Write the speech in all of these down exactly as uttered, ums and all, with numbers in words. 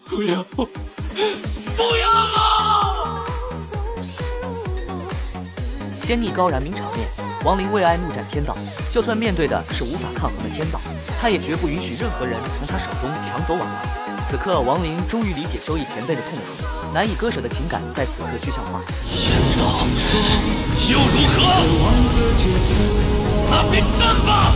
不要，不要啊！ 仙逆高燃名场面，亡灵为爱怒斩天道，就算面对的是无法抗衡的天道，他也绝不允许任何人从他手中抢走婉儿。此刻，亡灵终于理解周易前辈的痛楚，难以割舍的情感在此刻具象化。 天道又如何？那便战吧！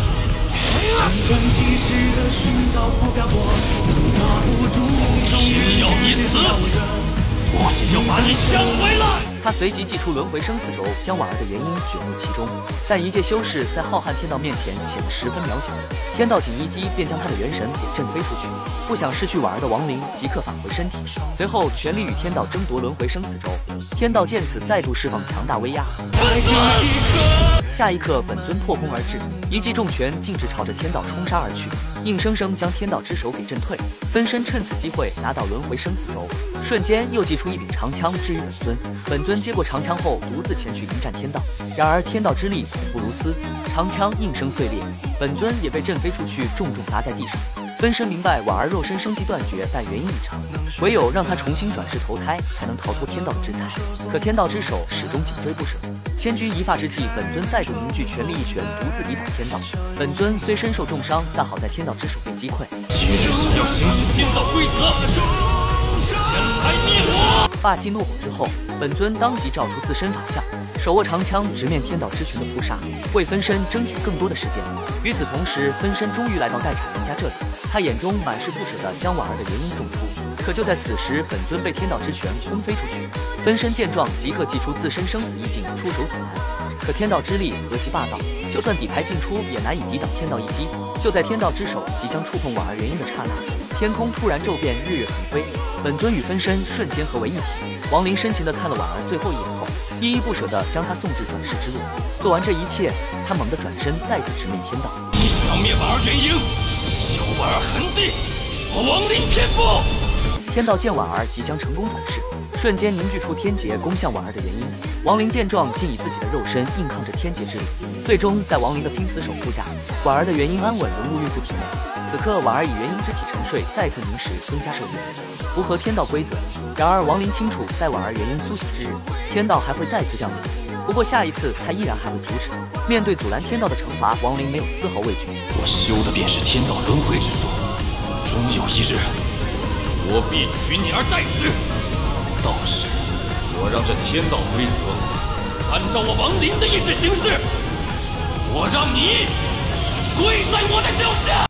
只要你死，我也要把你抢回来！ 他随即祭出轮回生死轴，将婉儿的元婴卷入其中。但一介修士在浩瀚天道面前显得十分渺小，天道仅一击便将他的元神给震飞出去。不想失去婉儿的亡灵即刻返回身体，随后全力与天道争夺轮回生死轴。天道见此再度释放强大威压。下一刻，本尊破空而至，一记重拳径直朝着天道冲杀而去，硬生生将天道之手给震退。分身趁此机会拿到轮回生死轴，瞬间又祭出一柄长枪置于本尊。本尊接过长枪后，独自前去迎战天道。然而天道之力恐怖如斯，长枪应声碎裂，本尊也被震飞出去，重重砸在地上。分身明白婉儿肉身生机断绝，但元婴已成，唯有让他重新转世投胎，才能逃脱天道的制裁。可天道之手始终紧追不舍，千钧一发之际，本尊再度凝聚全力一拳，独自抵挡天道。本尊虽身受重伤，但好在天道之手被击溃。 今日想要行使天道规则，先来灭我！ 霸气怒吼之后，本尊当即照出自身法相，手握长枪直面天道之拳的扑杀，为分身争取更多的时间。与此同时，分身终于来到待产人家这里，他眼中满是不舍地将婉儿的元婴送出。可就在此时，本尊被天道之拳轰飞出去。分身见状，即刻祭出自身生死一境，出手阻拦。可天道之力何其霸道，就算底牌尽出，也难以抵挡天道一击。就在天道之手即将触碰婉儿元婴的刹那，天空突然骤变，日月腾飞，本尊与分身瞬间合为一体。亡灵深情地看了婉儿最后一眼后，依依不舍地将她送至转世之路。做完这一切，他猛地转身，再次直面天道。 你想要灭婉儿元婴，消婉儿痕迹，我亡灵偏不！ 天道见婉儿即将成功转世，瞬间凝聚出天劫，攻向婉儿的元婴。亡灵见状，竟以自己的肉身硬抗着天劫之力。最终，在亡灵的拼死守护下，婉儿的元婴安稳融入孕妇体内。此刻，婉儿以元婴之体沉睡，再次凝实，增加寿元，符合天道规则。然而，亡灵清楚，待婉儿元婴苏醒之日，天道还会再次降临。不过下一次，他依然还会阻止。面对阻拦天道的惩罚，亡灵没有丝毫畏惧。 我修的便是天道轮回之术，终有一日，我必取你而代之。到时，我让这天道规则按照我亡灵的意志行事，我让你跪在我的脚下。